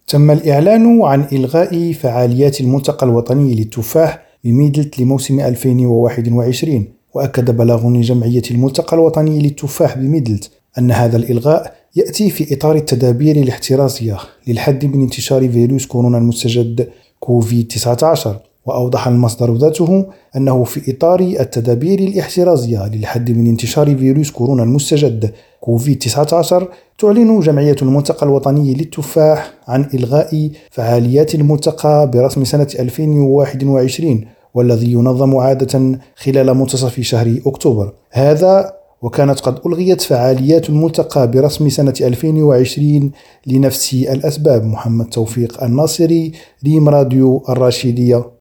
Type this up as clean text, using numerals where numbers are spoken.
تم الإعلان عن إلغاء فعاليات الملتقى الوطني للتفاح بميدلت لموسم 2021. وأكد بلاغ لجمعية الملتقى الوطني للتفاح بميدلت أن هذا الإلغاء يأتي في إطار التدابير الاحترازية للحد من انتشار فيروس كورونا المستجد كوفيد-19. وأوضح المصدر ذاته أنه في إطار التدابير الاحترازية للحد من انتشار فيروس كورونا المستجد كوفيد-19 تعلن جمعية الملتقى الوطني للتفاح عن إلغاء فعاليات الملتقى برسم سنة 2021 والذي ينظم عادة خلال منتصف شهر أكتوبر هذا. وكانت قد ألغيت فعاليات الملتقى برسم سنة 2020 لنفس الأسباب. محمد توفيق الناصري، ريم راديو الراشدية.